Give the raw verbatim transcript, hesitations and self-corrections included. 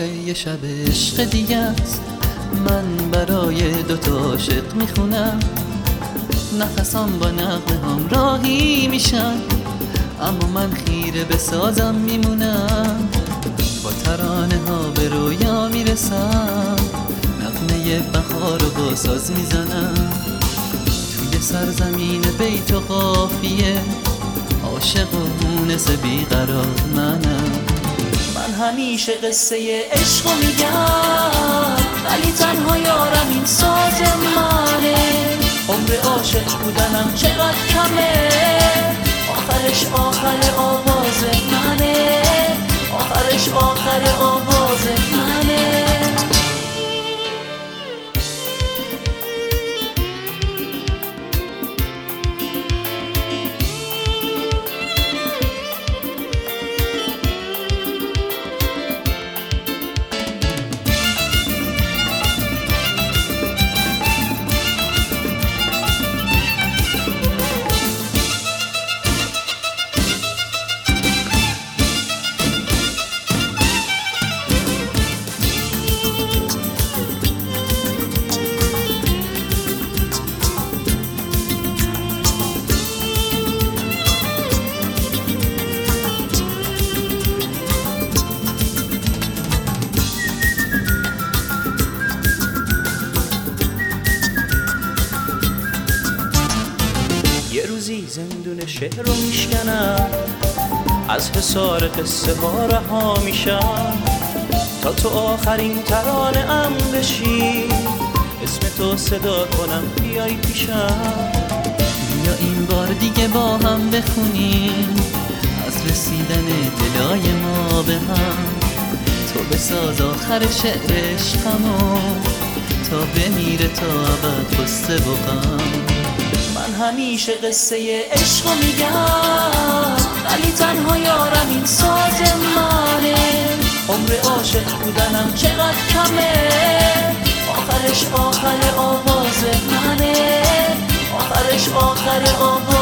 یه شب عشق دیگه است، من برای دوتا عاشق میخونم. نفسام با نغمه هم راهی میشن، اما من خیره به سازم میمونم. با ترانه ها به رویا میرسم، نغمه بهار رو با ساز میزنم. توی سرزمین بیت و قافیه، عاشق و مونس بیقرار منم. من همیشه قصه عشق رو میگم، ولی تنها یارم این ساز منه. عمر عاشق بودنم چقدر کمه، آخرش آخر آواز منه، آخرش آخر آواز منه. یه روزی زندون شعر رو میشکنم، از حصار قصه ها رها میشم، تا تو آخرین ترانه ام بشی، اسم تو صدا کنم بیای پیشم. بیا این بار دیگه با هم بخونیم از رسیدن دلای ما به هم. تو بساز آخر شعر عشقمو، تا بمیره تا ابد قصه و غم. من همیشه قصه عشق رو میگم، ولی تنها یارم این ساز منه. عمر عاشق بودنم چقدر کمه، آخرش آخر آواز منه، آخرش آخر آواز